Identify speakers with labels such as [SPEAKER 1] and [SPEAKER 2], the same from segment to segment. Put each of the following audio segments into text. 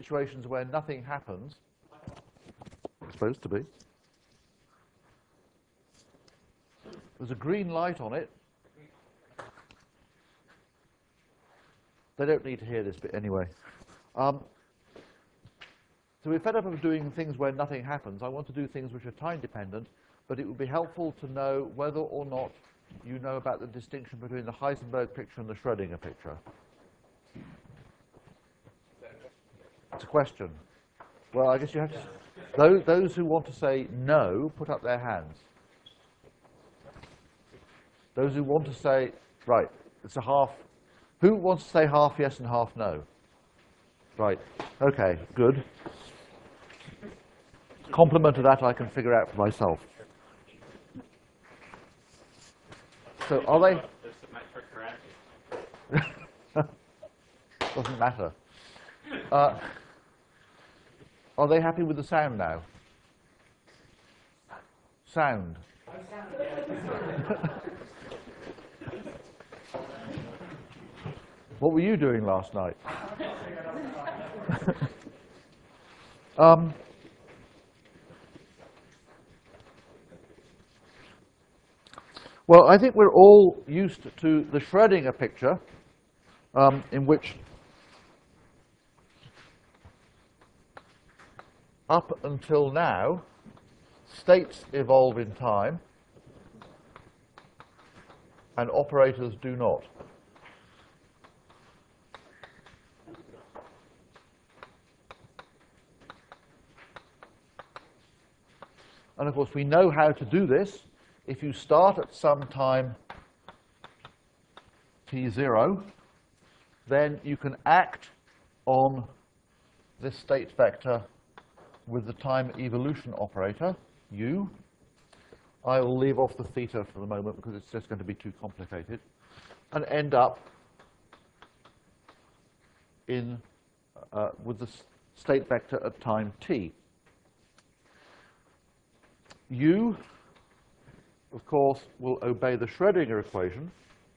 [SPEAKER 1] situations where nothing happens, it's supposed to be. There's a green light on it. They don't need to hear this bit anyway. So we're fed up of doing things where nothing happens. I want to do things which are time dependent, but it would be helpful to know whether or not you know about the distinction between the Heisenberg picture and the Schrödinger picture. It's a question. Well, I guess you have to. Those who want to say no, put up their hands. Those who want to say, right, it's a half. Who wants to say half yes and half no? Right, okay, good. Complement of that I can figure out for myself. So are they? Doesn't matter. Are they happy with the sound now? Sound. What were you doing last night? Well, I think we're all used to the Schrödinger picture, in which up until now, states evolve in time and operators do not. And of course, we know how to do this. If you start at some time t0, then you can act on this state vector with the time evolution operator, u. I will leave off the theta for the moment because it's just going to be too complicated, and end up in with the state vector at time t. U, of course, will obey the Schrödinger equation.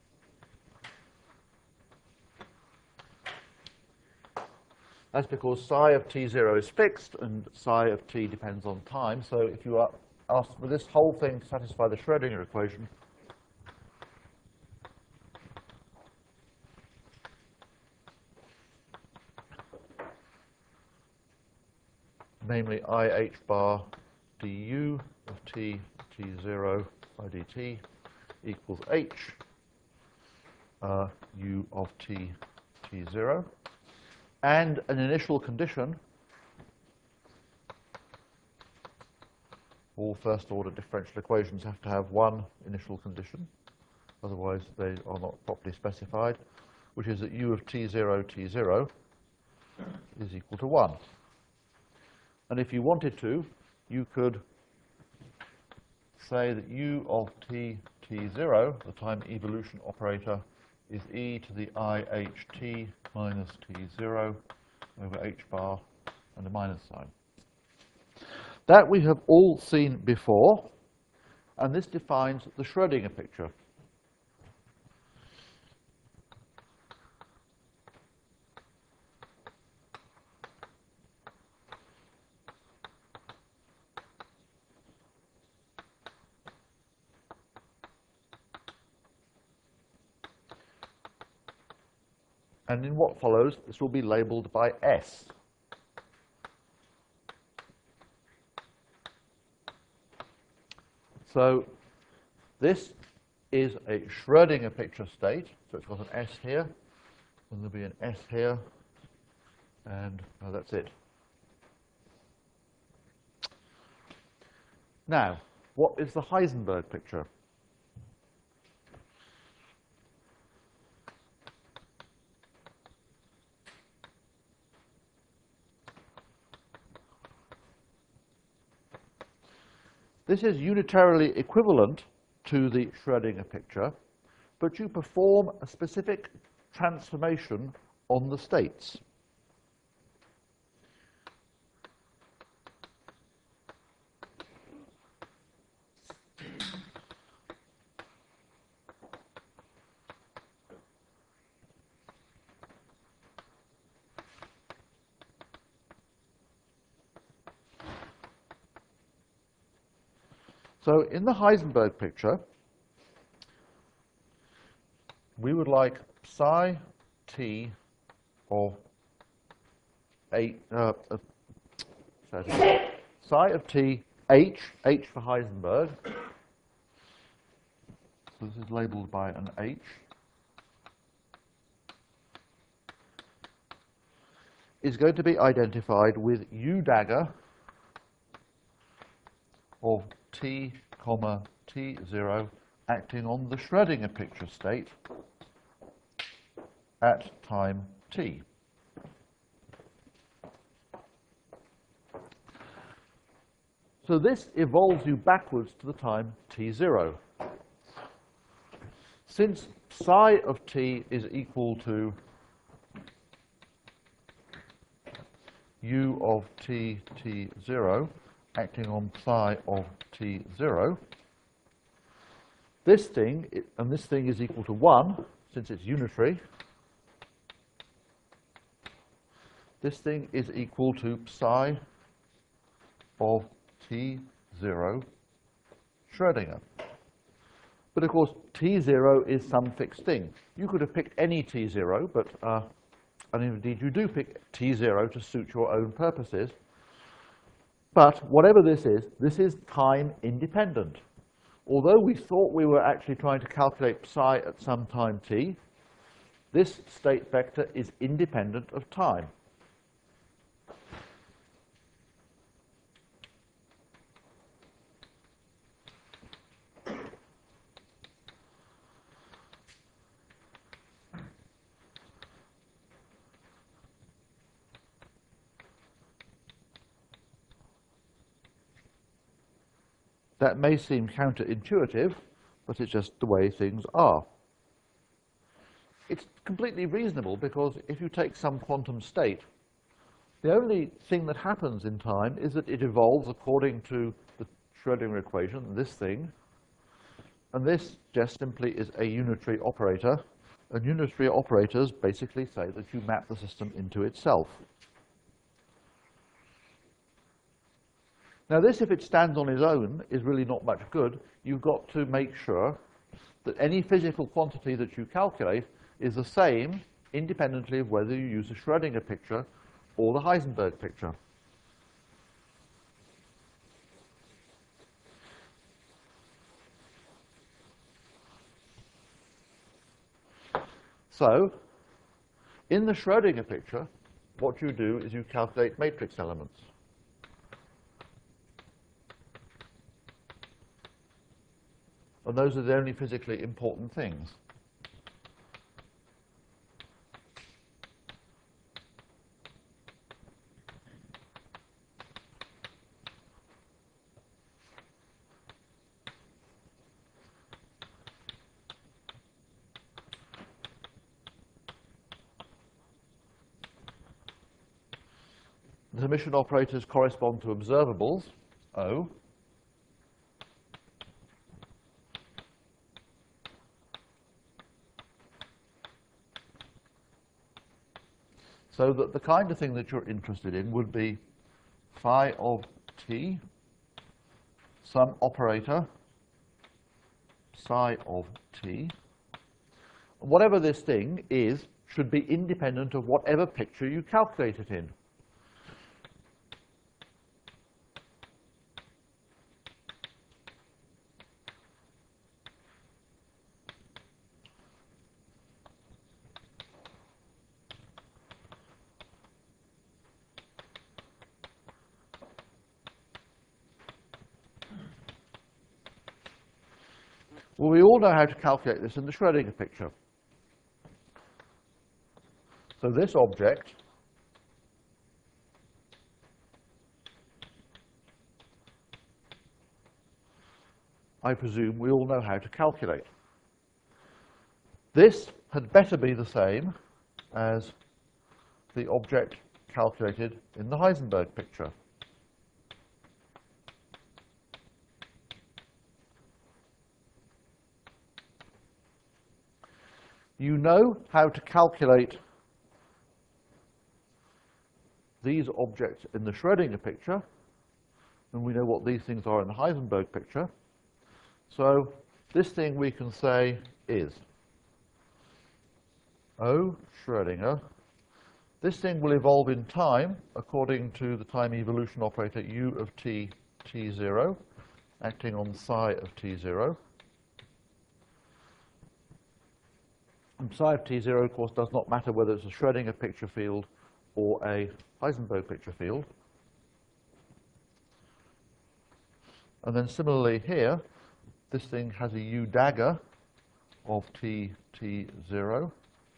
[SPEAKER 1] That's because psi of t0 is fixed and psi of t depends on time. So if you are asked for this whole thing to satisfy the Schrödinger equation, namely IH bar du of t0 by dt equals h u of t0, and an initial condition. All first-order differential equations have to have one initial condition, otherwise they are not properly specified, which is that u of t0 is equal to 1. And if you wanted to, you could say that u of t0, the time evolution operator, is e to the iht minus t0 over h bar and a minus sign. That we have all seen before, and this defines the Schrödinger picture. And in what follows, this will be labeled by S. So this is a Schrödinger picture state. So it's got an S here, and there'll be an S here, and that's it. Now, what is the Heisenberg picture? This is unitarily equivalent to the Schrödinger picture, but you perform a specific transformation on the states. So in the Heisenberg picture, we would like psi t of psi of t, h for Heisenberg. So this is labeled by an h. Is going to be identified with u dagger of t, t0 acting on the Schrödinger picture state at time t. So this evolves you backwards to the time t0. Since psi of t is equal to u of t, t0, acting on psi of t0, this thing, and this thing is equal to 1, since it's unitary, this thing is equal to psi of t0 Schrödinger. But of course, t0 is some fixed thing. You could have picked any t0, but, and indeed you do pick t0 to suit your own purposes. But whatever this is time independent. Although we thought we were actually trying to calculate psi at some time t, this state vector is independent of time. That may seem counterintuitive, but it's just the way things are. It's completely reasonable because if you take some quantum state, the only thing that happens in time is that it evolves according to the Schrödinger equation, this thing, and this just simply is a unitary operator, and unitary operators basically say that you map the system into itself. Now this, if it stands on its own, is really not much good. You've got to make sure that any physical quantity that you calculate is the same independently of whether you use the Schrödinger picture or the Heisenberg picture. So, in the Schrödinger picture, what you do is you calculate matrix elements. And those are the only physically important things. The Hermitian operators correspond to observables, O. So that the kind of thing that you're interested in would be phi of t, some operator, psi of t. Whatever this thing is should be independent of whatever picture you calculate it in. Well, we all know how to calculate this in the Schrödinger picture. So this object I presume we all know how to calculate. This had better be the same as the object calculated in the Heisenberg picture. You know how to calculate these objects in the Schrödinger picture, and we know what these things are in the Heisenberg picture. So this thing we can say is O Schrödinger. This thing will evolve in time according to the time evolution operator U of t, t0, acting on psi of t0. And psi of t0, of course, does not matter whether it's a Schrödinger picture field or a Heisenberg picture field. And then similarly here, this thing has a U dagger of t, t0,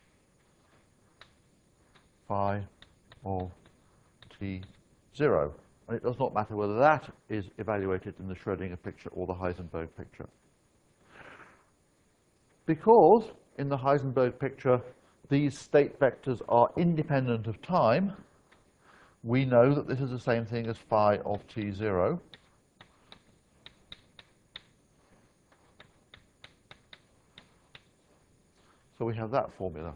[SPEAKER 1] phi of t0. And it does not matter whether that is evaluated in the Schrödinger picture or the Heisenberg picture. Because in the Heisenberg picture, these state vectors are independent of time, we know that this is the same thing as phi of t0. So we have that formula.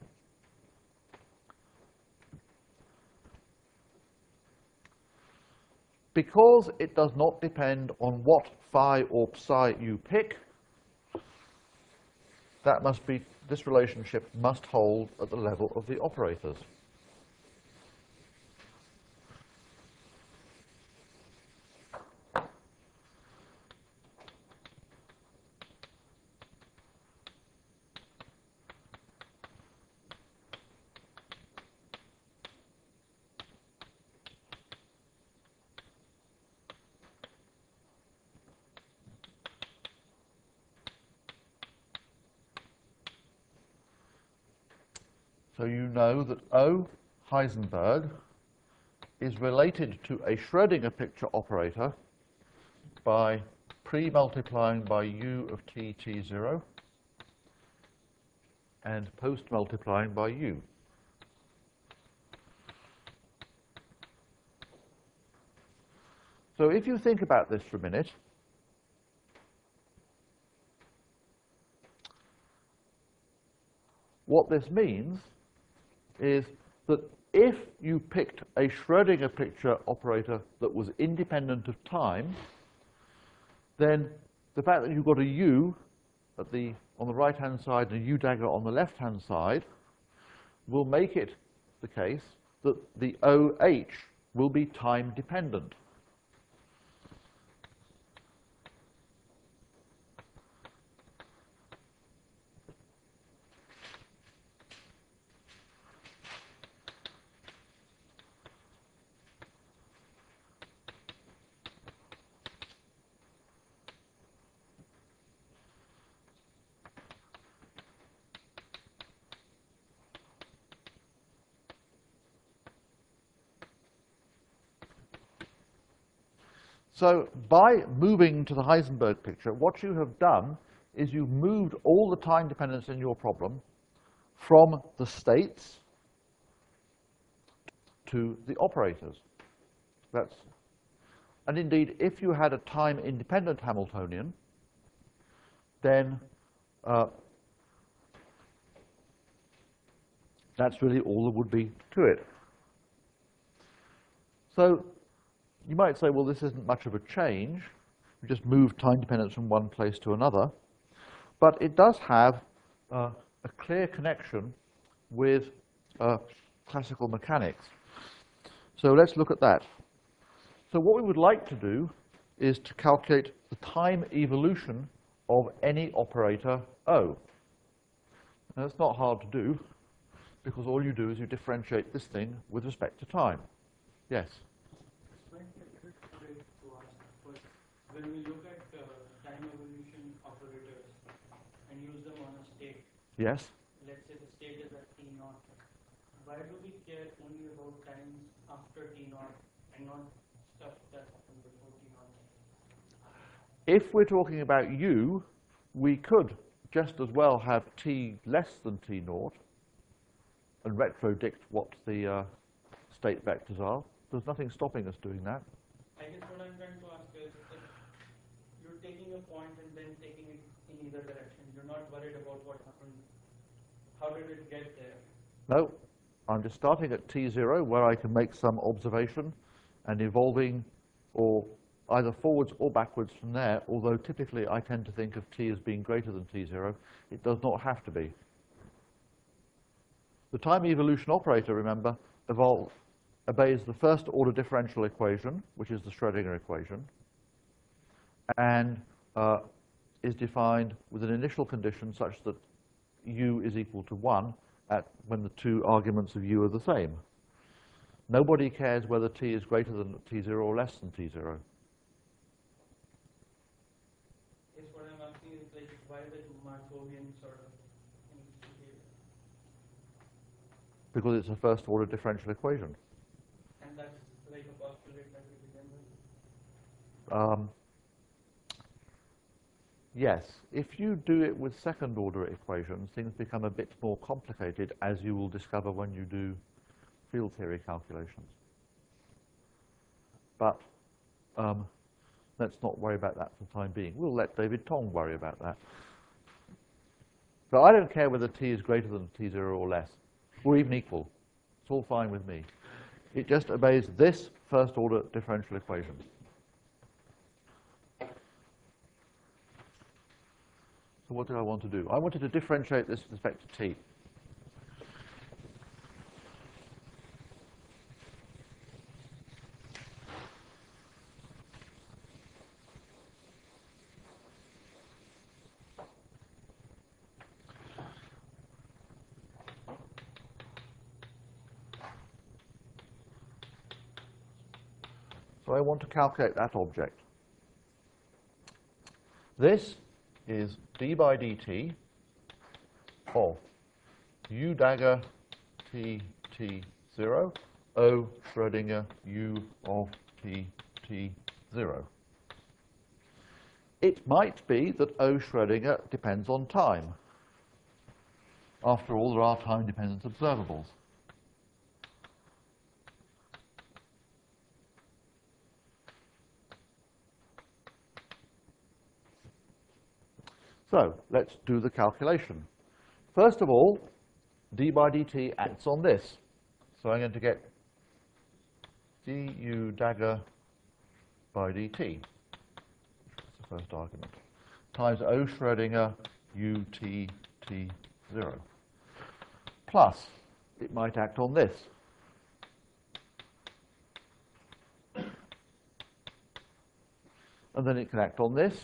[SPEAKER 1] Because it does not depend on what phi or psi you pick, this relationship must hold at the level of the operators. So you know that O Heisenberg is related to a Schrödinger picture operator by pre-multiplying by U of t, t0 and post-multiplying by U. So if you think about this for a minute, what this means is that if you picked a Schrödinger picture operator that was independent of time, then the fact that you've got a U on the right-hand side and a U dagger on the left-hand side will make it the case that the OH will be time dependent. So by moving to the Heisenberg picture, what you have done is you've moved all the time dependence in your problem from the states to the operators. And indeed, if you had a time-independent Hamiltonian, then that's really all there would be to it. So you might say, well, this isn't much of a change. We just moved time dependence from one place to another. But it does have a clear connection with classical mechanics. So let's look at that. So what we would like to do is to calculate the time evolution of any operator O. Now, it's not hard to do, because all you do is you differentiate this thing with respect to time. Yes?
[SPEAKER 2] When we look at time evolution operators and use them on a state,
[SPEAKER 1] yes,
[SPEAKER 2] let's say the state is at t naught, why do we care only about times after t naught and not stuff that happened before t naught?
[SPEAKER 1] If we're talking about U, we could just as well have t less than t naught and retrodict what the state vectors are. There's nothing stopping us doing that.
[SPEAKER 2] I guess what I'm trying to ask is, if you're taking a point and then taking it in either direction, you're not worried about what happened. How did it get there?
[SPEAKER 1] No, I'm just starting at t0 where I can make some observation and evolving or either forwards or backwards from there, although typically I tend to think of t as being greater than t0. It does not have to be. The time evolution operator, remember, obeys the first order differential equation, which is the Schrödinger equation, and is defined with an initial condition such that u is equal to 1 when the two arguments of u are the same. Nobody cares whether t is greater than t0 or less than t0.
[SPEAKER 2] Yes, what I'm asking is like why the Markovian sort of behavior?
[SPEAKER 1] Because it's a first order differential equation.
[SPEAKER 2] And that's like a postulate that we begin with?
[SPEAKER 1] Yes, if you do it with second order equations, things become a bit more complicated, as you will discover when you do field theory calculations. But let's not worry about that for the time being. We'll let David Tong worry about that. So I don't care whether t is greater than t0 or less, or even equal. It's all fine with me. It just obeys this first order differential equation. So what did I want to do? I wanted to differentiate this with respect to t. So I want to calculate that object. This is d by dt of u dagger t t0 O Schrödinger u of t t0. It might be that O Schrödinger depends on time. After all, there are time-dependent observables. So let's do the calculation. First of all, d by dt acts on this. So I'm going to get du dagger by dt, that's the first argument, times O Schrödinger u t t0. Plus, it might act on this. And then it can act on this.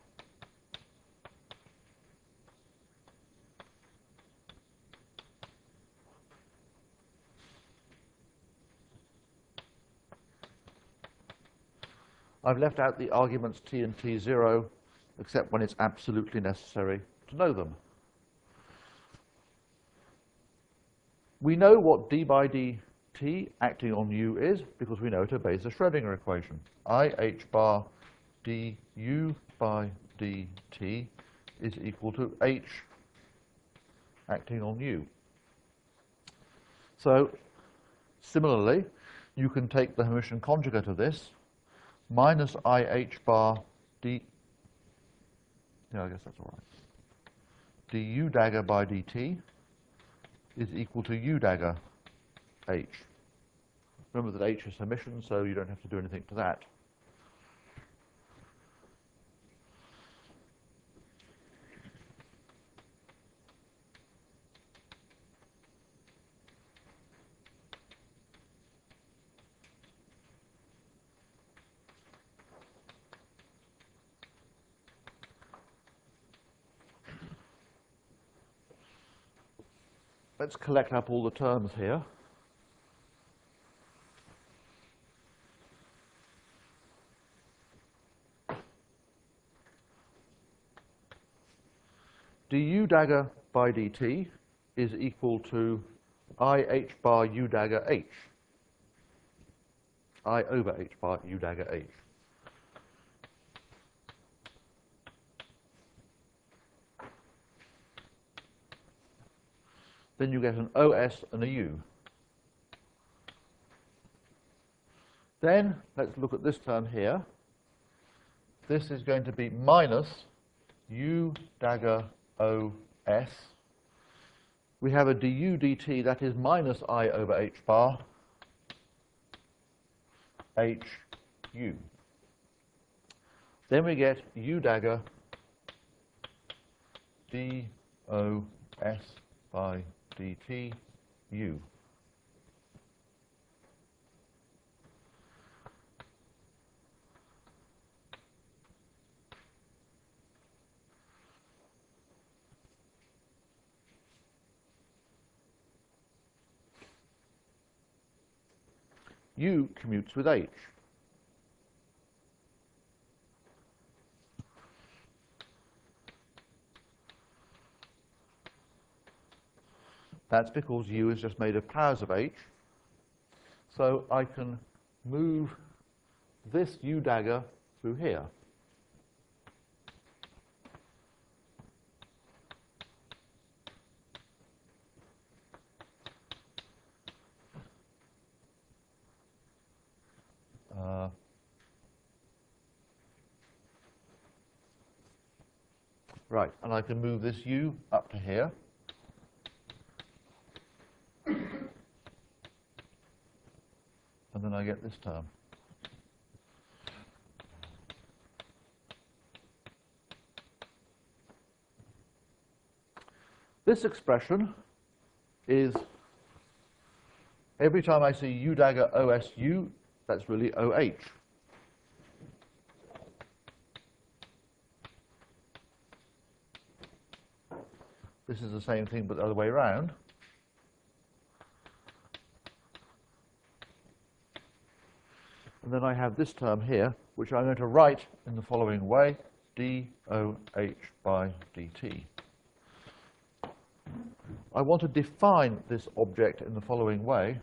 [SPEAKER 1] I've left out the arguments t and t0, except when it's absolutely necessary to know them. We know what d by dt acting on u is because we know it obeys the Schrödinger equation. I h bar du by dt is equal to h acting on u. So, similarly, you can take the Hermitian conjugate of this, minus IH bar d, yeah, I guess that's all right, du dagger by dt is equal to u dagger h. Remember that h is Hermitian, so you don't have to do anything to that. Let's collect up all the terms here. Du dagger by dt is equal to IH bar u dagger h. I over h bar u dagger h. Then you get an OS and a U. Then let's look at this term here. This is going to be minus U dagger OS. We have a du dt that is minus I over h bar h u. Then we get u dagger dos by dt u. U commutes with H. That's because U is just made of powers of H. So I can move this U dagger through here. Right, and I can move this U up to here. And then I get this term. This expression is, every time I see U dagger OSU, that's really OH. This is the same thing, but the other way around. And then I have this term here, which I'm going to write in the following way, DOH by dt. I want to define this object in the following way.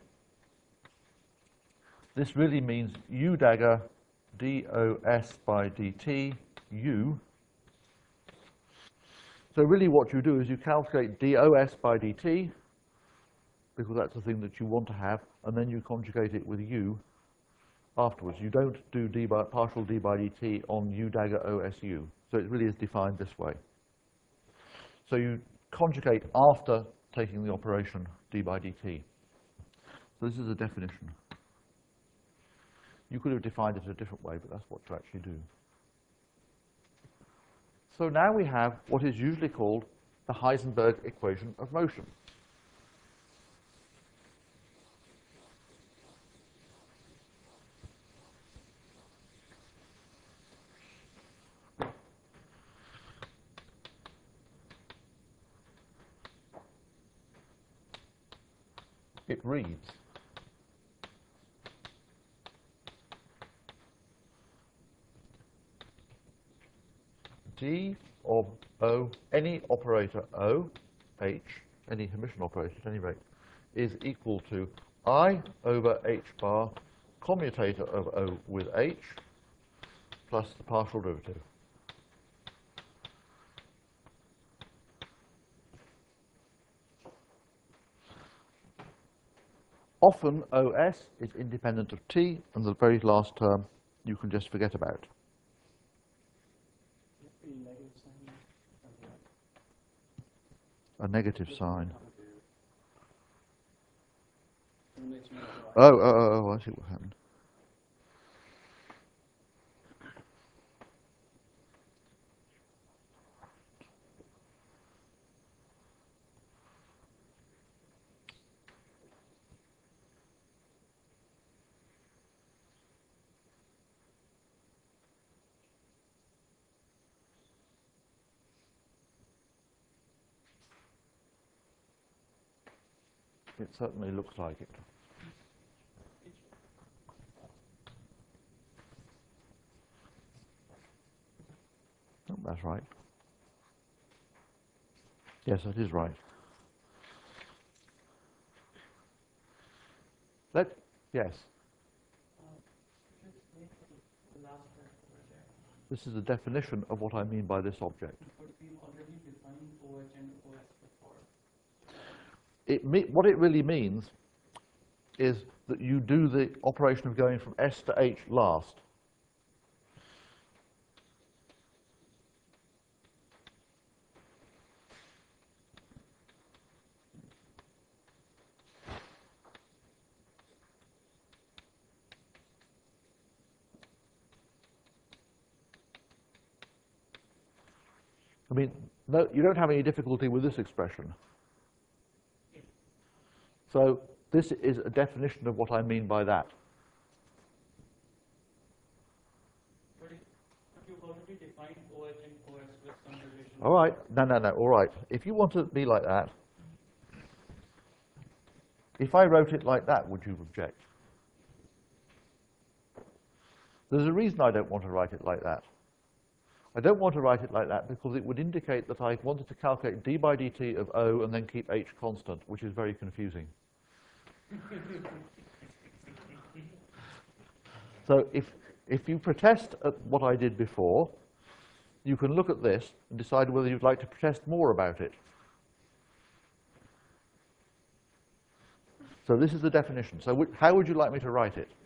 [SPEAKER 1] This really means U dagger DOS by dt U. So really what you do is you calculate DOS by dt, because that's the thing that you want to have, and then you conjugate it with U afterwards. You don't do partial d by dt on U dagger OSU. So it really is defined this way. So you conjugate after taking the operation d by dt. So this is a definition. You could have defined it a different way, but that's what you actually do. So now we have what is usually called the Heisenberg equation of motion. It reads d of O, any operator O, H, any Hermitian operator at any rate, is equal to I over H bar commutator of O with H plus the partial derivative. Often OS is independent of T, and the very last term you can just forget about. A negative sign. Oh, I see what happened. It certainly looks like it. Oh, that's right. Yes, that is right. Yes. This is the definition of what I mean by this object.
[SPEAKER 2] But we already defined OH and OS before.
[SPEAKER 1] What it really means is that you do the operation of going from S to H last. mean, no, you don't have any difficulty with this expression. So this is a definition of what I mean by that.
[SPEAKER 2] But if you've already defined OH and OS with some relation.
[SPEAKER 1] All right, no, all right. If you want to be like that, if I wrote it like that, would you object? There's a reason I don't want to write it like that. I don't want to write it like that because it would indicate that I wanted to calculate d by dt of O and then keep H constant, which is very confusing. So if you protest at what I did before, you can look at this and decide whether you'd like to protest more about it. So this is the definition. So how would you like me to write it?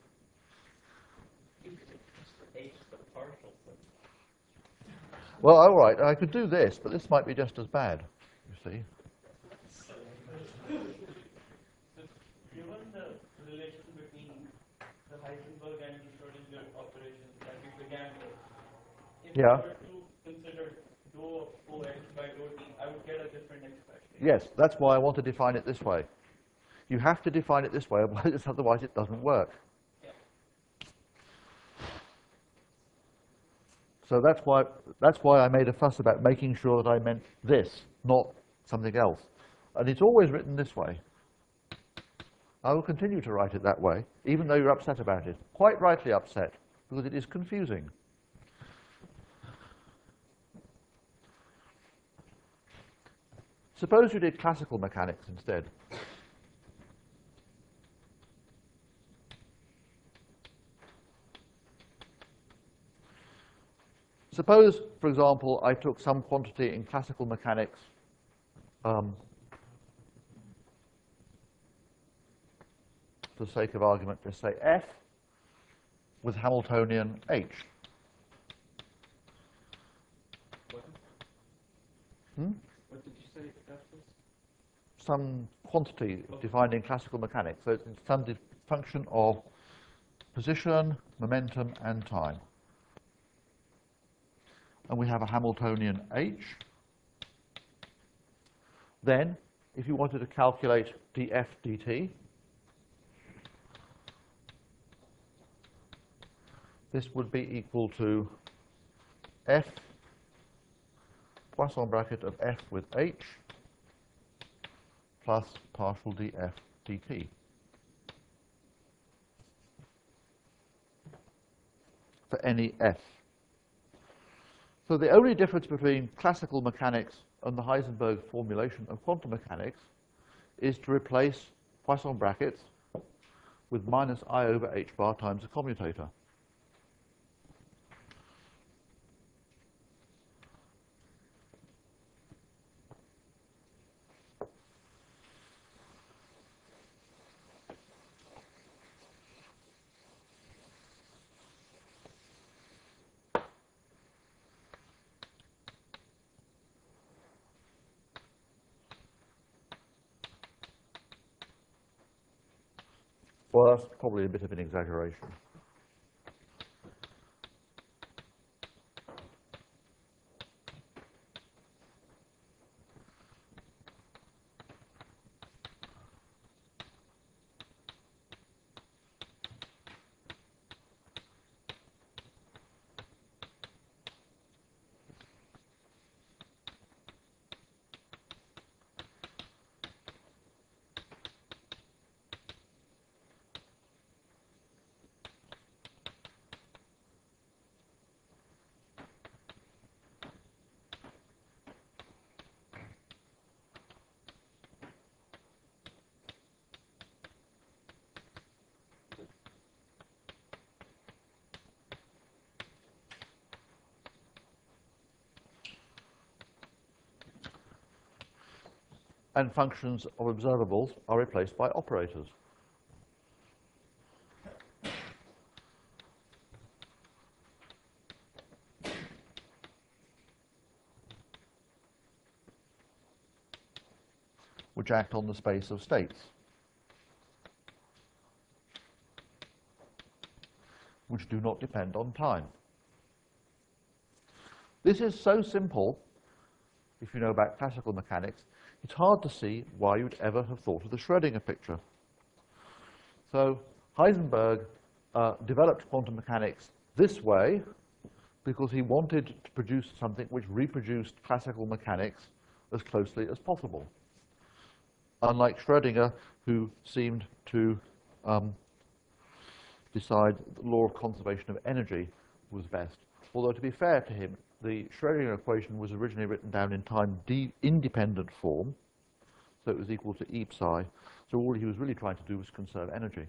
[SPEAKER 1] Well, all right, I could do this, but this might be just as bad, you see.
[SPEAKER 2] Given the relation between the Heisenberg and the Schrodinger operations that we began with, if I were to consider dou of OH by dou T, I would get a different expression.
[SPEAKER 1] Yes, that's why I want to define it this way. You have to define it this way, otherwise it doesn't work. So that's why I made a fuss about making sure that I meant this, not something else. And it's always written this way. I will continue to write it that way, even though you're upset about it. Quite rightly upset, because it is confusing. Suppose you did classical mechanics instead. Suppose, for example, I took some quantity in classical mechanics for the sake of argument, just say F with Hamiltonian H.
[SPEAKER 3] What did you say F was?
[SPEAKER 1] Some quantity defined in classical mechanics. So it's some function of position, momentum, and time. And we have a Hamiltonian H. Then, if you wanted to calculate df dt, this would be equal to f Poisson bracket of f with h plus partial df dt. For any f. So the only difference between classical mechanics and the Heisenberg formulation of quantum mechanics is to replace Poisson brackets with minus I over h bar times a commutator. Well, that's probably a bit of an exaggeration. And functions of observables are replaced by operators. Which act on the space of states. Which do not depend on time. This is so simple if you know about classical mechanics, it's hard to see why you'd ever have thought of the Schrödinger picture. So Heisenberg developed quantum mechanics this way because he wanted to produce something which reproduced classical mechanics as closely as possible. Unlike Schrödinger, who seemed to decide that the law of conservation of energy was best. Although, to be fair to him, the Schrödinger equation was originally written down in time-independent form, so it was equal to E psi. So all he was really trying to do was conserve energy.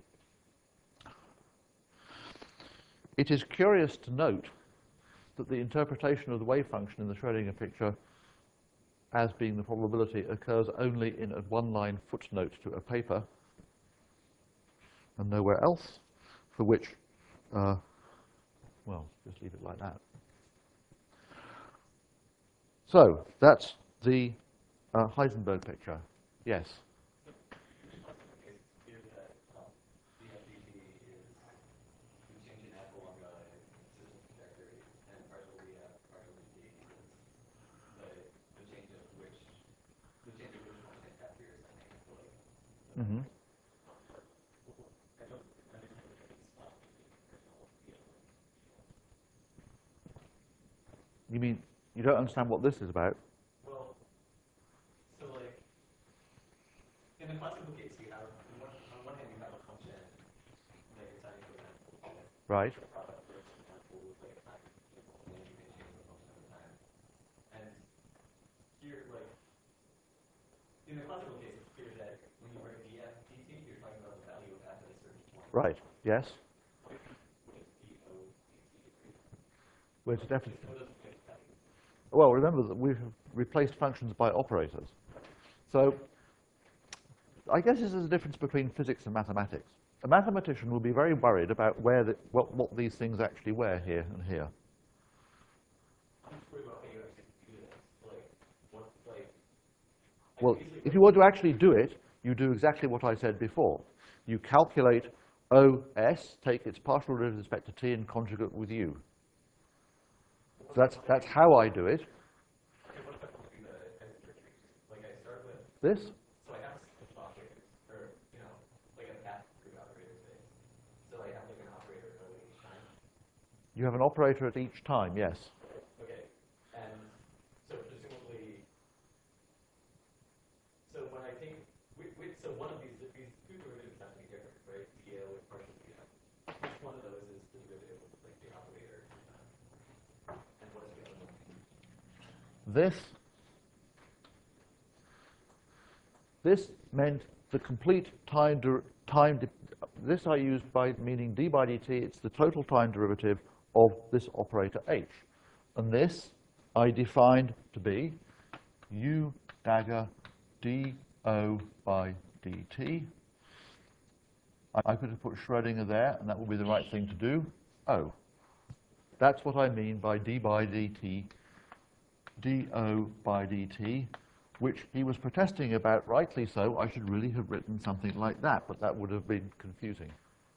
[SPEAKER 1] It is curious to note that the interpretation of the wave function in the Schrödinger picture as being the probability occurs only in a one-line footnote to a paper and nowhere else, for which, well, just leave it like that. So that's the Heisenberg picture. Yes? Mm-hmm. You mean you don't understand what this is about?
[SPEAKER 2] Well, so like, in the classical case, you have, on one hand, you have a function that you're trying to example.
[SPEAKER 1] Right.
[SPEAKER 2] The product, for example, with like time, and you can change the function over time. And here, like, in the classical case, it's clear that when you write df dt, you're talking about the value of f at a certain point.
[SPEAKER 1] Right. Yes.
[SPEAKER 2] Which is do dt.
[SPEAKER 1] Well, it's definitely.
[SPEAKER 2] What does it tell you?
[SPEAKER 1] Well, remember that we've replaced functions by operators. So I guess this is the difference between physics and mathematics. A mathematician will be very worried about where what these things actually were here and here.
[SPEAKER 2] I'm just worried about how you actually do this. Like, what, like. I
[SPEAKER 1] Well,
[SPEAKER 2] can easily
[SPEAKER 1] if you want to actually do it, you do exactly what I said before. You calculate OS, take its partial derivative with respect to t and conjugate with u. So that's how I do it.
[SPEAKER 2] Okay, what if I don't do the tricky? Like I start with,
[SPEAKER 1] This?
[SPEAKER 2] so I have switch operators, or, you know, like a path through operator space. So I have like an operator for each time.
[SPEAKER 1] You have an operator at each time, yes.
[SPEAKER 2] Okay, and so presumably, so when I take, so one of these two derivatives have to be different, right? dA with partial df. Which one of those is the derivative of like the operator? And what is the other one?
[SPEAKER 1] This meant the complete this I used by meaning d by dt, it's the total time derivative of this operator h. And this I defined to be u dagger do by dt. I could have put Schrödinger there, and that would be the right thing to do. Oh, that's what I mean by d by dt, do by dt, which he was protesting about, rightly so. I should really have written something like that, but that would have been confusing.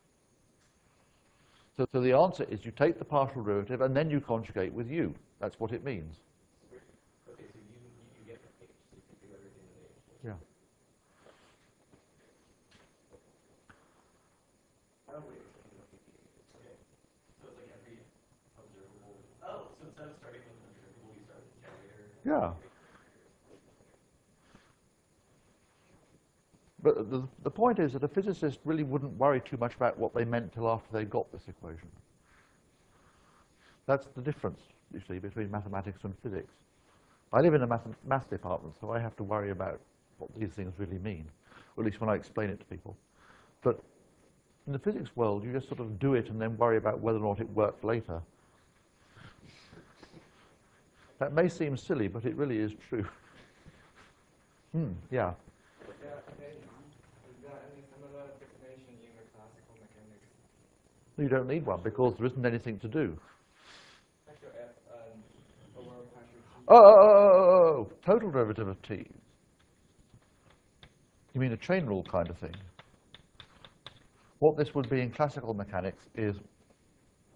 [SPEAKER 1] So the answer is you take the partial derivative and then you conjugate with u. That's what it means.
[SPEAKER 2] Okay, so you get the h, so you can do everything with h.
[SPEAKER 1] Yeah.
[SPEAKER 2] Oh, wait. Okay. So it's like every observable. Oh, so instead of starting with an observable, you start with the generator.
[SPEAKER 1] Yeah. But the point is that a physicist really wouldn't worry too much about what they meant till after they got this equation. That's the difference, you see, between mathematics and physics. I live in a math department, so I have to worry about what these things really mean, or at least when I explain it to people. But in the physics world, you just sort of do it and then worry about whether or not it worked later. That may seem silly, but it really is true. Yeah.
[SPEAKER 3] Is there any similar definition in the classical mechanics?
[SPEAKER 1] You don't need one because there isn't anything to do.
[SPEAKER 3] Partial f over partial t.
[SPEAKER 1] Total derivative of t. You mean a chain rule kind of thing? What this would be in classical mechanics is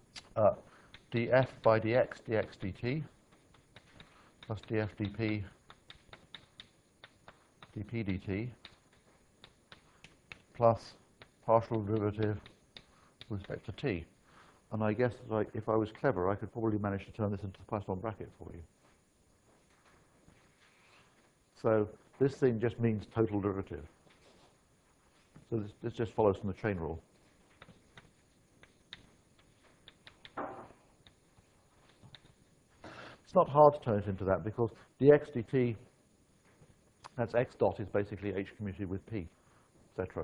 [SPEAKER 1] df by dx, dx dt, plus df dp, dp dt plus partial derivative with respect to t. And I guess that if I was clever, I could probably manage to turn this into the Poisson bracket for you. So this thing just means total derivative. So this just follows from the chain rule. It's not hard to turn it into that because dx dt, that's x dot, is basically h commutated with p, etc.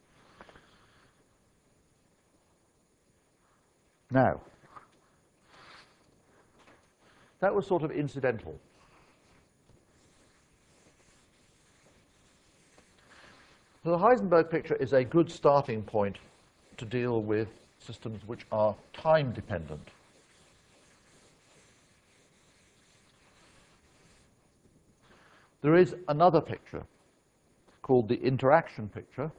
[SPEAKER 1] Now, that was sort of incidental. So the Heisenberg picture is a good starting point to deal with systems which are time dependent. There is another picture called the interaction picture,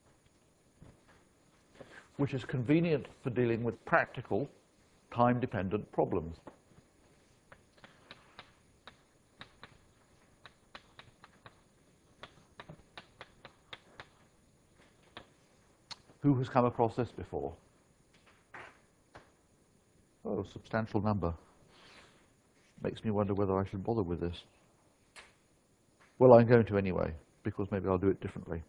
[SPEAKER 1] which is convenient for dealing with practical time-dependent problems. Who has come across this before? Oh, substantial number. Makes me wonder whether I should bother with this. Well, I'm going to anyway, because maybe I'll do it differently.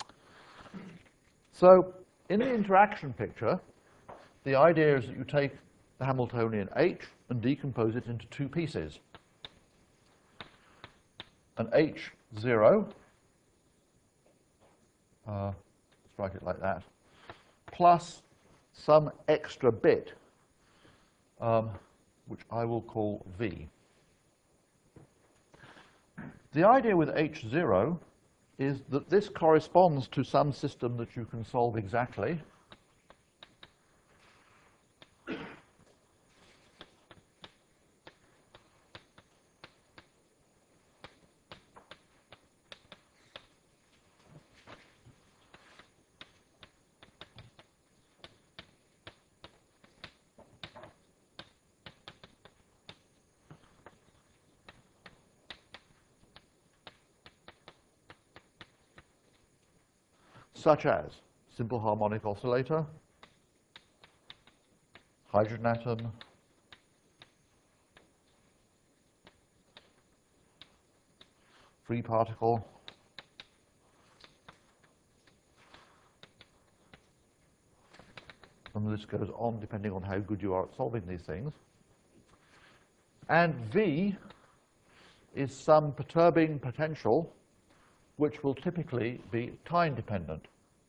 [SPEAKER 1] So, in the interaction picture, the idea is that you take the Hamiltonian H and decompose it into two pieces. An H0, let's write it like that, plus some extra bit, which I will call V. The idea with H0 is that this corresponds to some system that you can solve exactly. Such as simple harmonic oscillator, hydrogen atom, free particle, and the list goes on depending on how good you are at solving these things. And V is some perturbing potential which will typically be time dependent.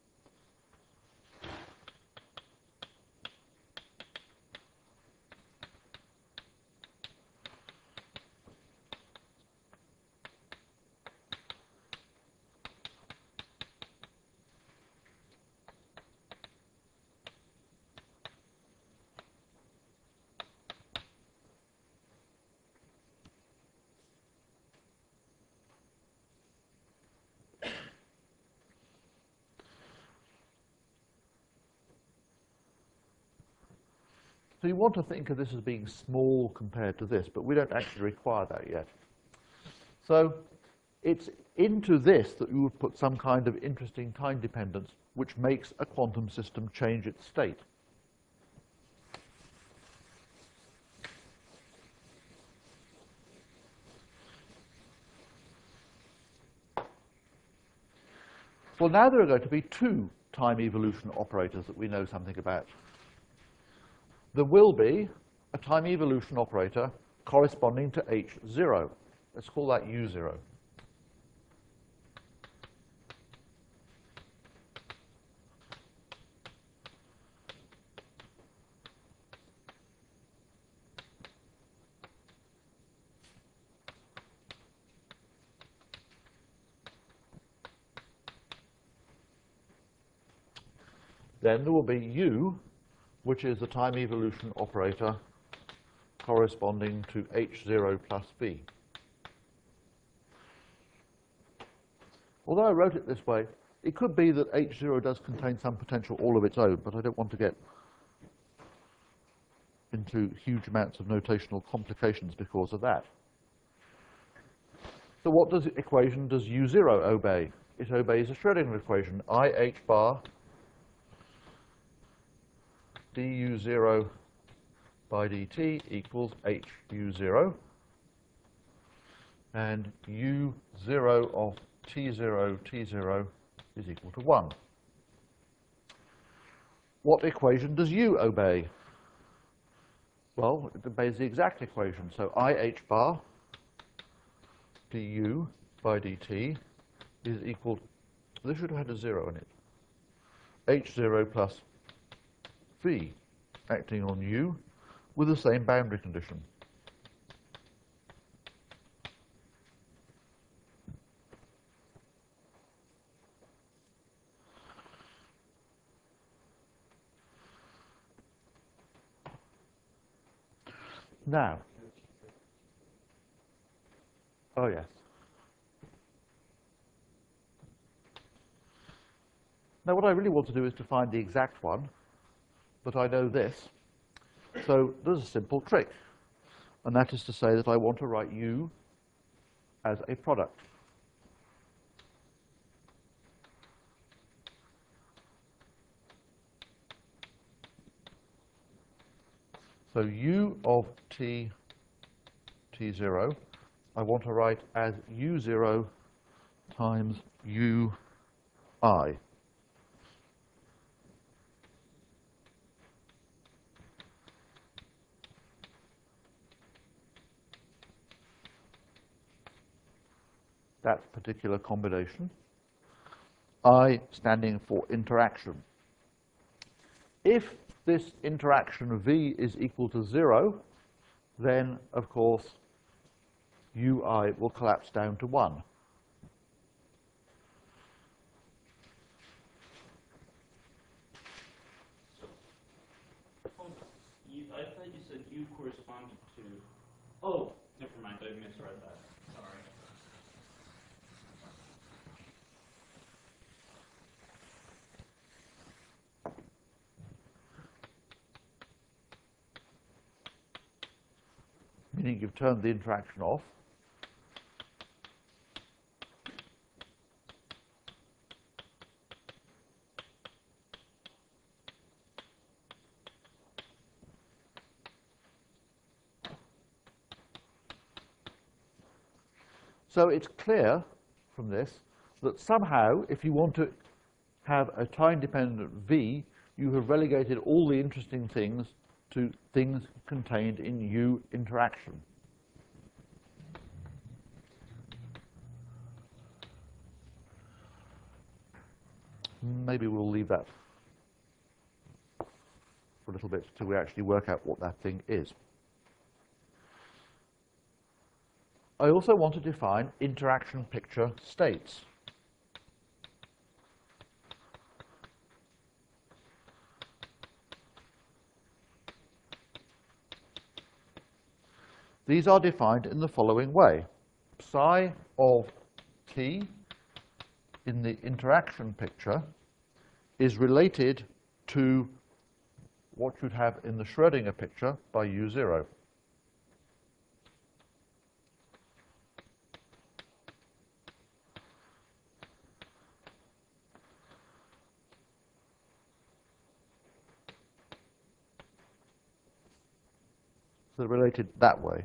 [SPEAKER 1] So you want to think of this as being small compared to this, but we don't actually require that yet. So it's into this that you would put some kind of interesting time dependence which makes a quantum system change its state. Well, now there are going to be two time evolution operators that we know something about. There will be a time evolution operator corresponding to H0. Let's call that U0. Then there will be U, which is the time evolution operator corresponding to H0 plus V. Although I wrote it this way, it could be that H0 does contain some potential all of its own, but I don't want to get into huge amounts of notational complications because of that. So So what equation does u0 obey? It obeys a Schrödinger equation, IH bar du0 by dt equals hu0, and u0 of t0 is equal to 1. What equation does u obey? Well, it obeys the exact equation. So IH bar du by dt is equal, this should have had a 0 in it, h0 plus v acting on u with the same boundary condition. Now, oh yes. Now what I really want to do is to find the exact one, but I know this. So there's a simple trick, and that is to say that I want to write u as a product. So u of t0, I want to write as u0 times ui. That particular combination, I standing for interaction. If this interaction v is equal to 0, then, of course, ui will collapse down to 1.
[SPEAKER 2] I thought you said u corresponded to... Oh, never mind, I misread that. Sorry.
[SPEAKER 1] Meaning you've turned the interaction off. So it's clear from this that somehow, if you want to have a time-dependent v, you have relegated all the interesting things to things contained in u interaction. Maybe we'll leave that for a little bit till we actually work out what that thing is. I also want to define interaction picture states. These are defined in the following way. Psi of t in the interaction picture is related to what you'd have in the Schrödinger picture by u0. So they're related that way.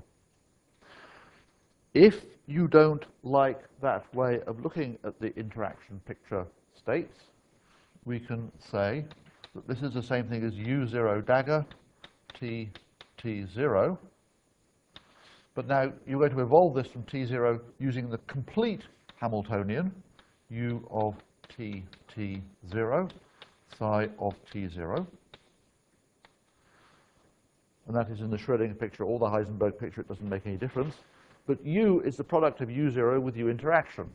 [SPEAKER 1] If you don't like that way of looking at the interaction picture states, we can say that this is the same thing as u0 dagger t0. But now you're going to evolve this from t0 using the complete Hamiltonian, u of t0, psi of t0. And that is in the Schrödinger picture or the Heisenberg picture, it doesn't make any difference. But u is the product of u0 with u interaction.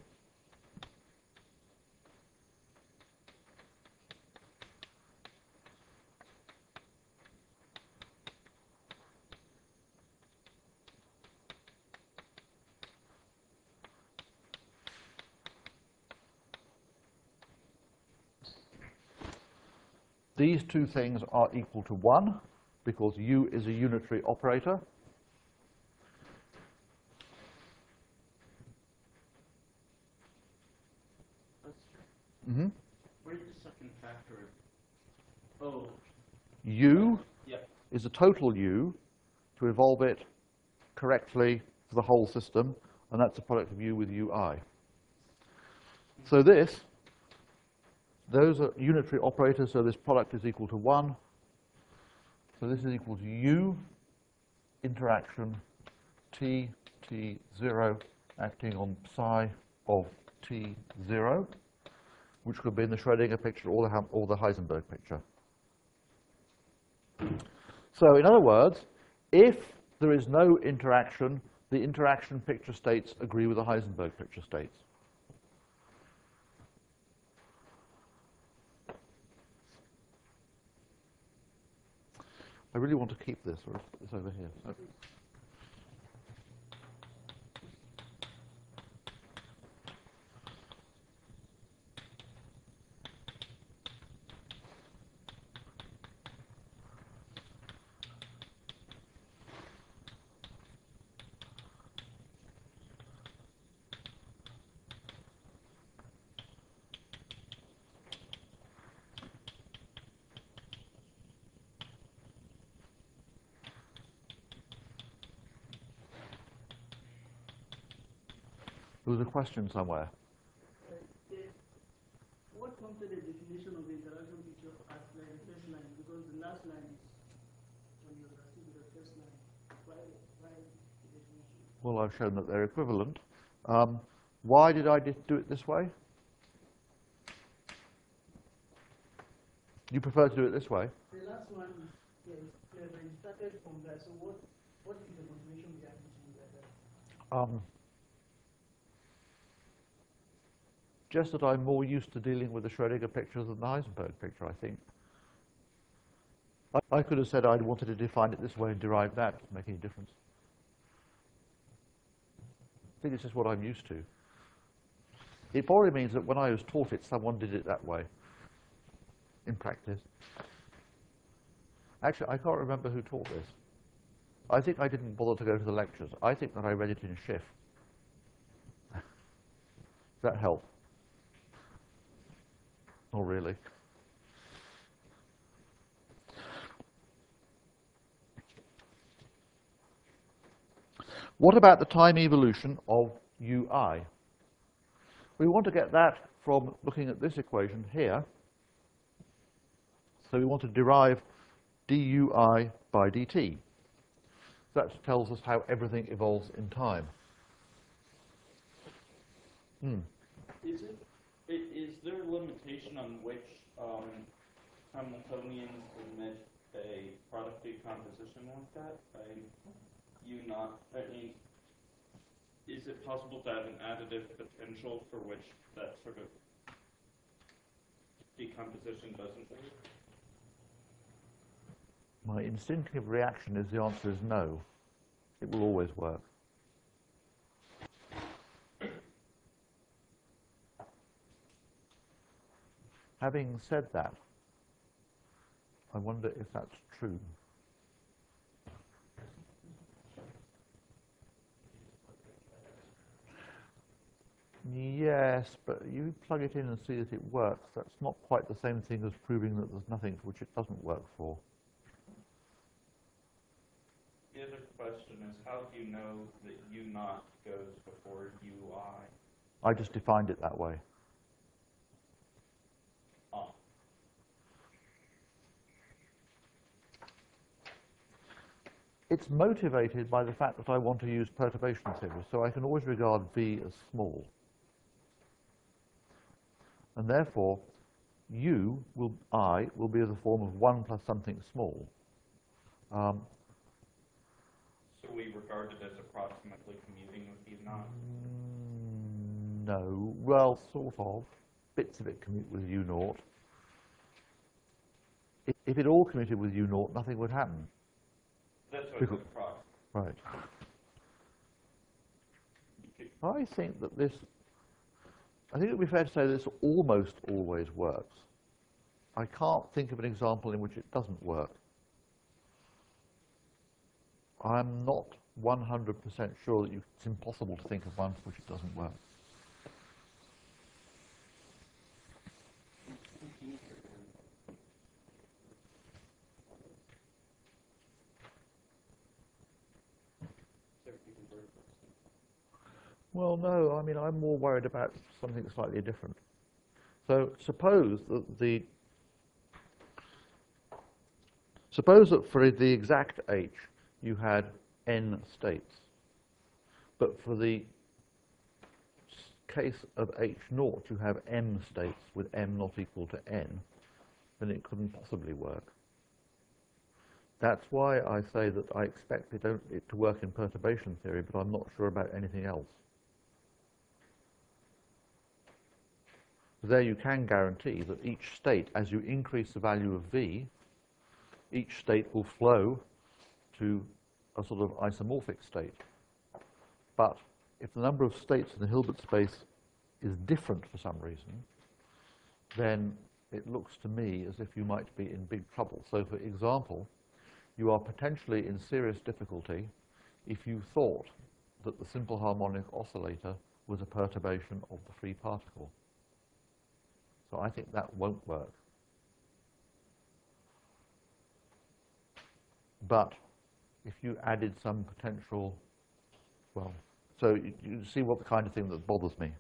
[SPEAKER 1] These two things are equal to 1 because u is a unitary operator. Mm-hmm.
[SPEAKER 2] What is the second factor? Oh,
[SPEAKER 1] U
[SPEAKER 2] yeah.
[SPEAKER 1] is a total U to evolve it correctly for the whole system, and that's the product of U with UI. So those are unitary operators, so this product is equal to 1. So this is equal to U interaction T0 acting on psi of T0, which could be in the Schrödinger picture or the Heisenberg picture. So in other words, if there is no interaction, the interaction picture states agree with the Heisenberg picture states. I really want to keep this, or it's over here. So. There was a question somewhere.
[SPEAKER 4] What prompted the definition of the interaction picture as like the first line? Because the last line is when you proceed with the first line. Why the definition?
[SPEAKER 1] Well, I've shown that they're equivalent. Why did I do it this way? You prefer to do it this way?
[SPEAKER 4] The last one is clear, but it started from that. So what is the motivation behind it like that?
[SPEAKER 1] Just that I'm more used to dealing with the Schrödinger picture than the Heisenberg picture, I think. I could have said I wanted to define it this way and derive that. It doesn't make any difference. I think it's just what I'm used to. It probably means that when I was taught it, someone did it that way in practice. Actually, I can't remember who taught this. I think I didn't bother to go to the lectures. I think that I read it in Schiff. Does that help? Not really. What about the time evolution of UI? We want to get that from looking at this equation here. So we want to derive dui by dt. That tells us how everything evolves in time.
[SPEAKER 2] Is there a limitation on which Hamiltonians admit a product decomposition like that? Is it possible to have an additive potential for which that sort of decomposition doesn't work?
[SPEAKER 1] My instinctive reaction is the answer is no. It will always work. Having said that, I wonder if that's true. Yes, but you plug it in and see that it works. That's not quite the same thing as proving that there's nothing for which it doesn't work for.
[SPEAKER 2] The other question is, how do you know that U0 goes before UI?
[SPEAKER 1] I just defined it that way. It's motivated by the fact that I want to use perturbation theory, so I can always regard V as small. And therefore, I will be in the form of 1 plus something small.
[SPEAKER 2] So we regard it as approximately commuting with U0?
[SPEAKER 1] No, well, sort of. Bits of it commute with U0. If it all commuted with U0, nothing would happen.
[SPEAKER 2] That's what it's approximate.
[SPEAKER 1] Right. I think it would be fair to say this almost always works. I can't think of an example in which it doesn't work. I'm not 100% sure that it's impossible to think of one for which it doesn't work.
[SPEAKER 2] first person.
[SPEAKER 1] Well, no, I mean, I'm more worried about something slightly different. So suppose that for the exact H, you had n states. But for the case of H naught, you have m states with m not equal to n, then it couldn't possibly work. That's why I say that I expect it to work in perturbation theory, but I'm not sure about anything else. There you can guarantee that each state, as you increase the value of v, each state will flow to a sort of isomorphic state. But if the number of states in the Hilbert space is different for some reason, then it looks to me as if you might be in big trouble. So, for example, you are potentially in serious difficulty if you thought that the simple harmonic oscillator was a perturbation of the free particle. So I think that won't work. But if you added some potential, well, so you see what the kind of thing that bothers me.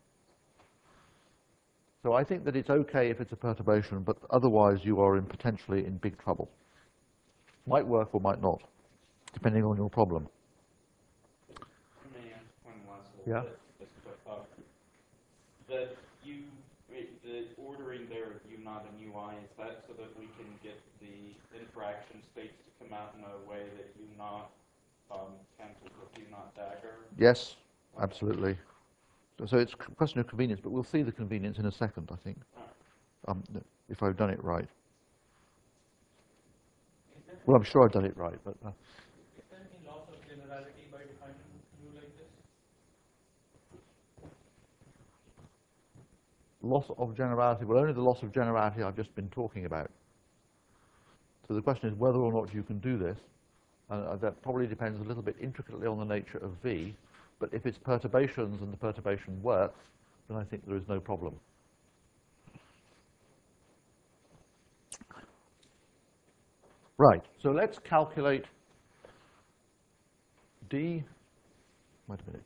[SPEAKER 1] So I think that it's okay if it's a perturbation, but otherwise you are potentially in big trouble. Might work or might not, depending on your problem.
[SPEAKER 2] Let me ask one last little
[SPEAKER 1] Yeah.
[SPEAKER 2] bit, just quick thought. That the ordering there of U naught and UI, is that so that we can get the interaction states to come out in a way that U naught cancels with U naught dagger?
[SPEAKER 1] Yes, absolutely. So it's a question of convenience, but we'll see the convenience in a second, I think, if I've done it right. Well, I'm sure I've done it right, but...
[SPEAKER 2] Is there any loss of generality by defining U like this?
[SPEAKER 1] Loss of generality, well, only the loss of generality I've just been talking about. So the question is whether or not you can do this, and that probably depends a little bit intricately on the nature of V, but if it's perturbations and the perturbation works, then I think there is no problem. Right, so let's calculate d, wait a minute.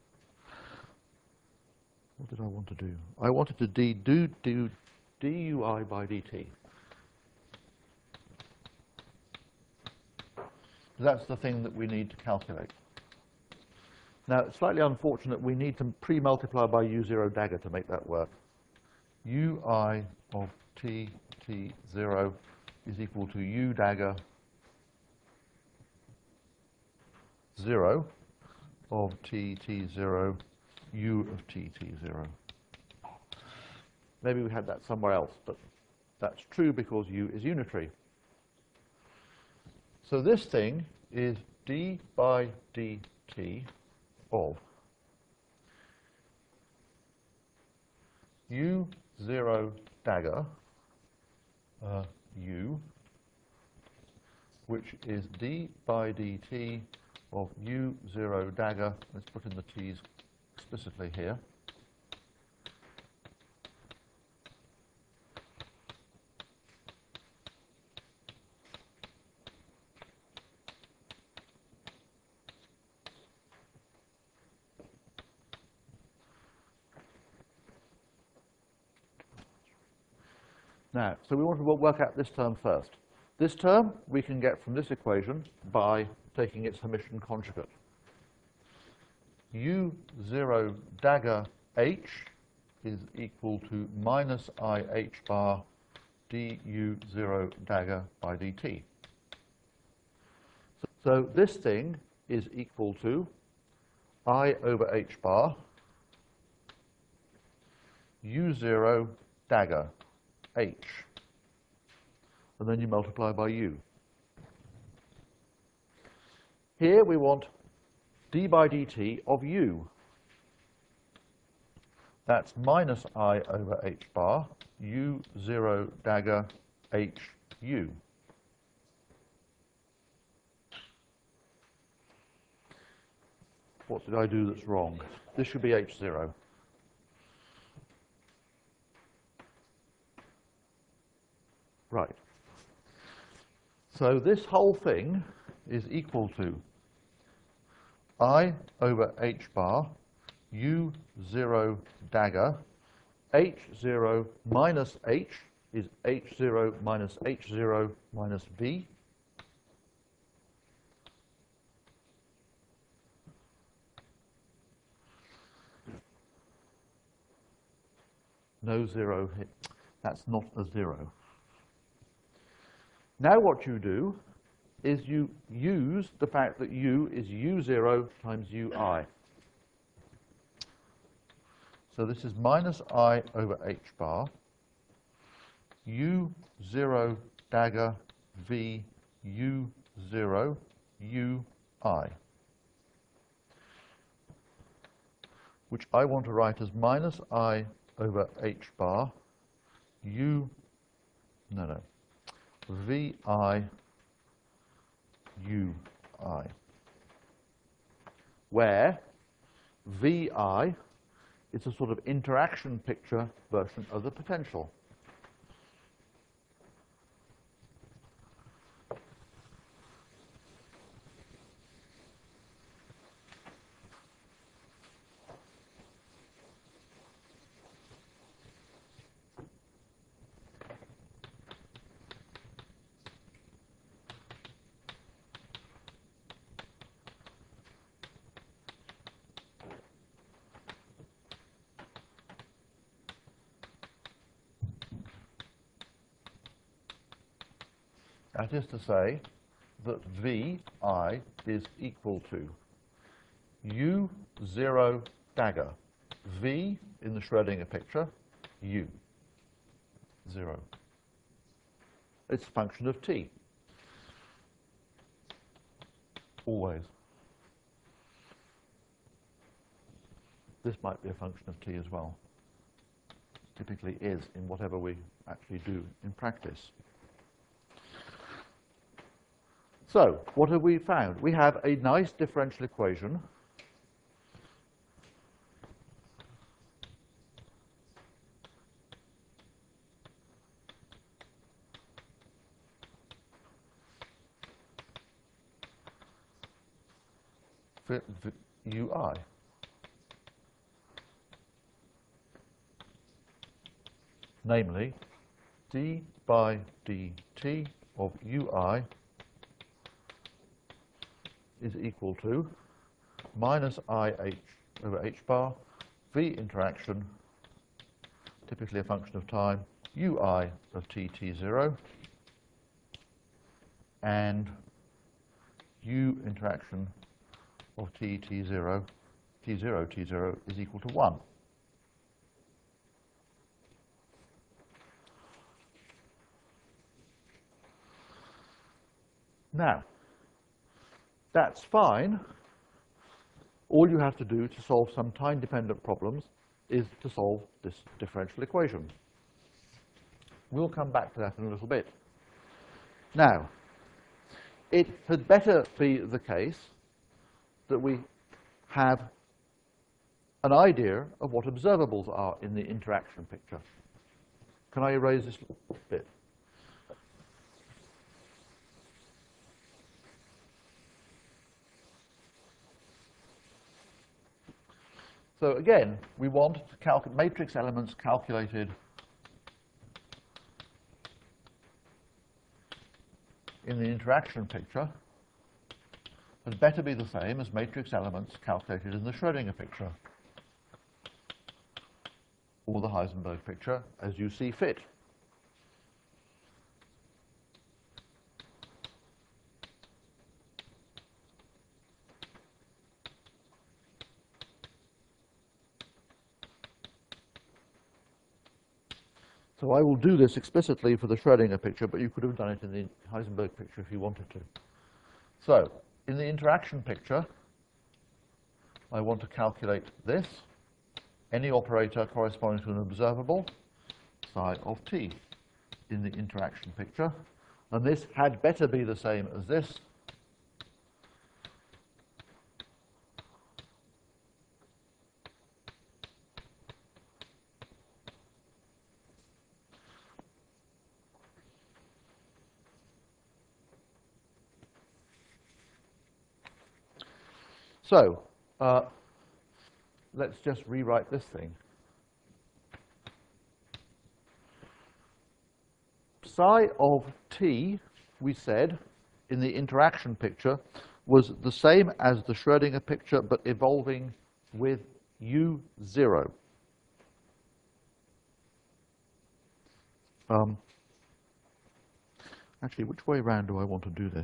[SPEAKER 1] What did I want to do? I wanted to do dui by dt. That's the thing that we need to calculate. Now, it's slightly unfortunate we need to pre-multiply by u0 dagger to make that work. ui of t0 is equal to u dagger 0 of t0 u of t0. Maybe we had that somewhere else, but that's true because u is unitary. So this thing is d by dt of u0 dagger u, which is d by dt of u0 dagger, let's put in the t's explicitly here, now, so we want to work out this term first. This term we can get from this equation by taking its Hermitian conjugate. u0 dagger h is equal to minus I h bar du0 dagger by dt. So this thing is equal to I over h bar u0 dagger h, and then you multiply by u. Here we want d by dt of u. That's minus I over h bar u0 dagger h u. What did I do that's wrong? This should be h0. Right. So this whole thing is equal to I over h bar, u0 dagger, h0 minus h is h0 minus h0 minus v. No zero hit. That's not a zero. Now what you do is you use the fact that u is u0 times ui. So this is minus I over h bar, u0 dagger v u0 ui, which I want to write as minus I over h bar vi ui, where vi is a sort of interaction picture version of the potential. That is to say that Vi is equal to U0 dagger. V in the Schrödinger picture, U, 0. It's a function of t. Always. This might be a function of t as well. Typically is in whatever we actually do in practice. So, what have we found? We have a nice differential equation for ui. Namely, d by dt of ui is equal to minus IH over h bar, v interaction, typically a function of time, ui of t0, and u interaction of t0 is equal to 1. Now, that's fine. All you have to do to solve some time-dependent problems is to solve this differential equation. We'll come back to that in a little bit. Now, it had better be the case that we have an idea of what observables are in the interaction picture. Can I erase this bit? So again, we want matrix elements calculated in the interaction picture had better be the same as matrix elements calculated in the Schrödinger picture or the Heisenberg picture, as you see fit. So I will do this explicitly for the Schrödinger picture, but you could have done it in the Heisenberg picture if you wanted to. So, in the interaction picture, I want to calculate this, any operator corresponding to an observable, psi of t, in the interaction picture. And this had better be the same as this. So let's just rewrite this thing. Psi of t, we said, in the interaction picture, was the same as the Schrödinger picture, but evolving with u0. Actually, which way round do I want to do this?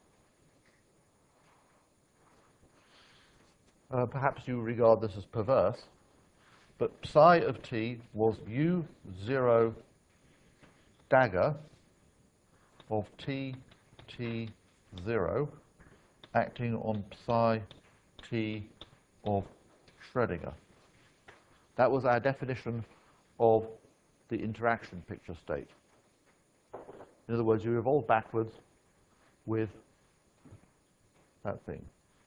[SPEAKER 1] Perhaps you regard this as perverse, but psi of t was u0 dagger of t, t0 acting on psi t of Schrödinger. That was our definition of the interaction picture state. In other words, you evolve backwards with that thing.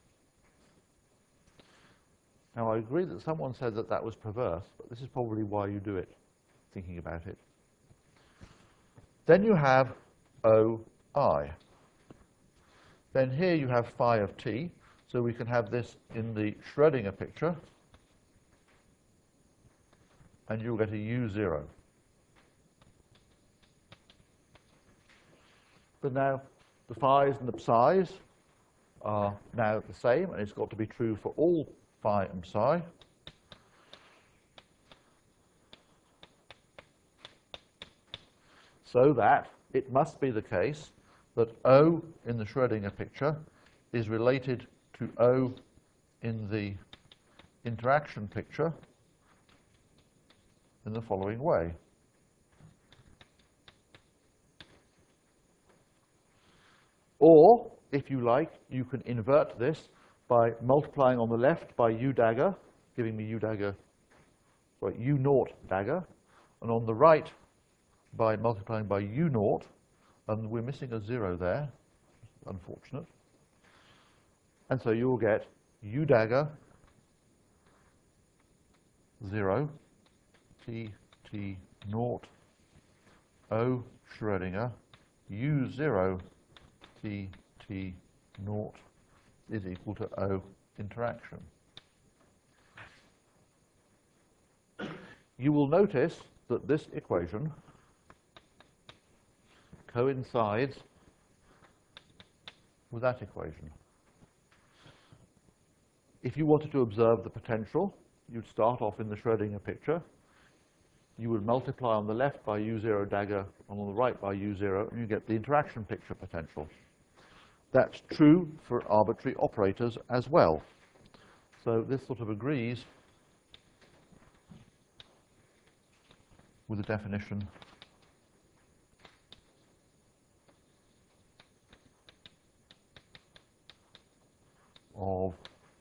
[SPEAKER 1] Now, I agree that someone said that that was perverse, but this is probably why you do it, thinking about it. Then you have OI. Then here you have phi of t, so we can have this in the Schrödinger picture, and you'll get a u0. But now the phi's and the psi's are now the same, and it's got to be true for all phi and psi. So that it must be the case that O in the Schrödinger picture is related to O in the interaction picture in the following way. Or, if you like, you can invert this by multiplying on the left by u dagger, giving me u naught dagger, and on the right by multiplying by u naught, and we're missing a 0 there, unfortunate. And so you'll get u dagger 0 t t naught O Schrödinger u0 t t naught is equal to O interaction. You will notice that this equation coincides with that equation. If you wanted to observe the potential, you'd start off in the Schrödinger picture. You would multiply on the left by u0 dagger and on the right by u0, and you get the interaction picture potential. That's true for arbitrary operators as well. So this sort of agrees with the definition of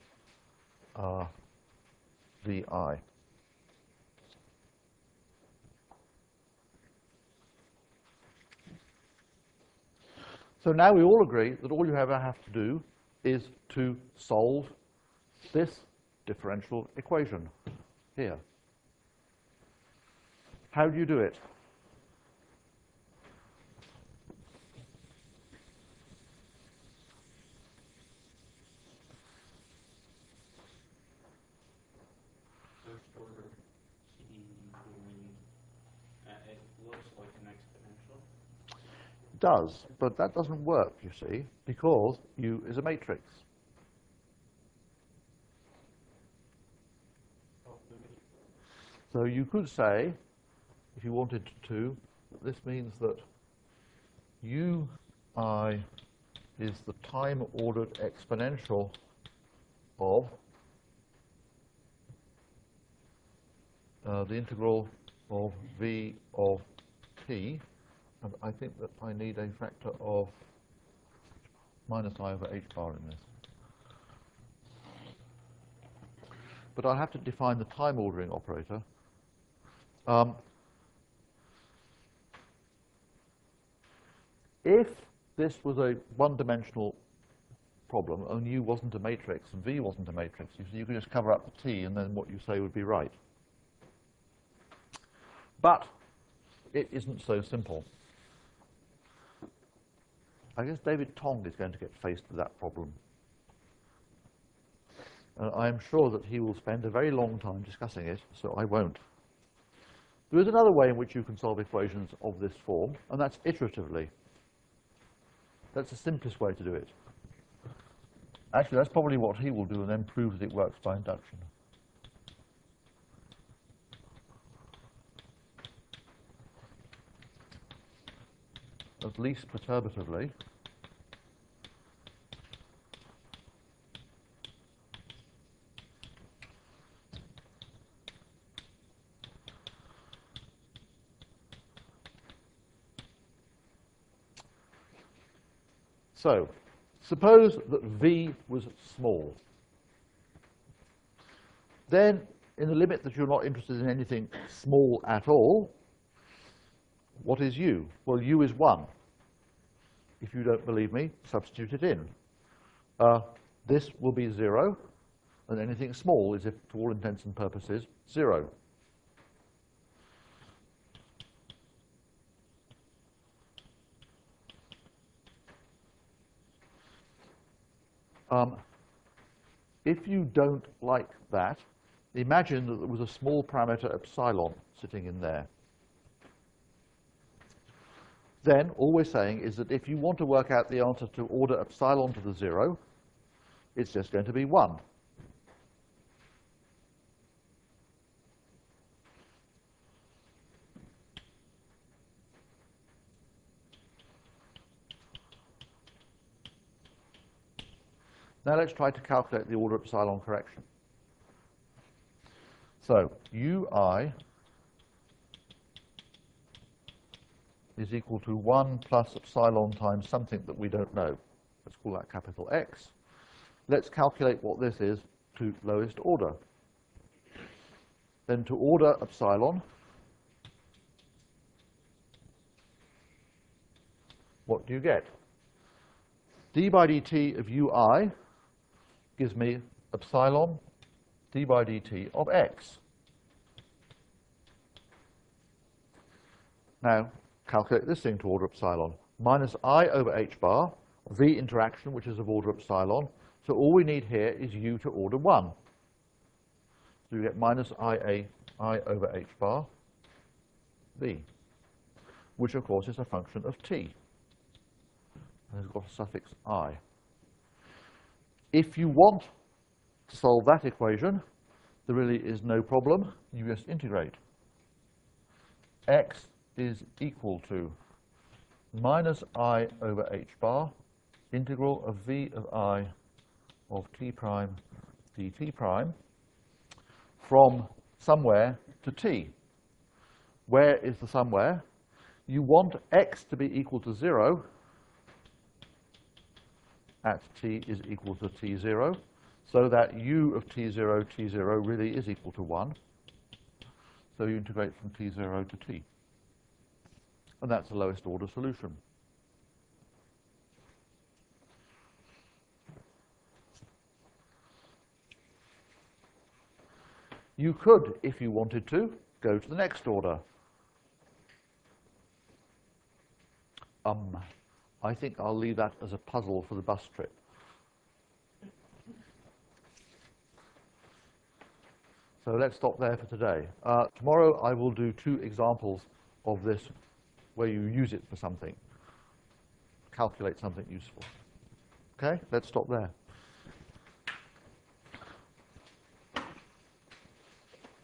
[SPEAKER 1] VI. So now we all agree that all you ever have to do is to solve this differential equation here. How do you do it?
[SPEAKER 2] First order it looks like an exponential.
[SPEAKER 1] It does, but that doesn't work, you see, because U is a matrix. So you could say, if you wanted to, this means that Ui is the time-ordered exponential of the integral of V of t, and I think that I need a factor of minus I over h bar in this. But I'll have to define the time ordering operator. If this was a one-dimensional problem, and U wasn't a matrix and V wasn't a matrix, you could just cover up the T and then what you say would be right. But it isn't so simple. I guess David Tong is going to get faced with that problem. And I am sure that he will spend a very long time discussing it, so I won't. There is another way in which you can solve equations of this form, and that's iteratively. That's the simplest way to do it. Actually, that's probably what he will do, and then prove that it works by induction. At least perturbatively. So, suppose that V was small. Then, in the limit that you're not interested in anything small at all, what is U? Well, U is 1. If you don't believe me, substitute it in. This will be 0, and anything small is, if, to all intents and purposes, 0. If you don't like that, imagine that there was a small parameter epsilon sitting in there. Then all we're saying is that if you want to work out the answer to order epsilon to the 0, it's just going to be 1. Now let's try to calculate the order epsilon correction. So ui is equal to 1 plus epsilon times something that we don't know. Let's call that capital X. Let's calculate what this is to lowest order. Then to order epsilon, what do you get? d by dt of ui gives me epsilon d by dt of x. Now, calculate this thing to order epsilon. Minus I over h bar, v interaction, which is of order epsilon. So all we need here is u to order 1. So you get minus I over h bar v, which of course is a function of t. And it's got a suffix I. If you want to solve that equation, there really is no problem. You just integrate. X is equal to minus I over h bar, integral of v of I of t prime dt prime, from somewhere to t. Where is the somewhere? You want x to be equal to 0 at t is equal to t0, so that u of t0 really is equal to 1. So you integrate from t0 to t. And that's the lowest order solution. You could, if you wanted to, go to the next order. I think I'll leave that as a puzzle for the bus trip. So let's stop there for today. Tomorrow I will do 2 examples of this where you use it for something, calculate something useful. Okay, let's stop there.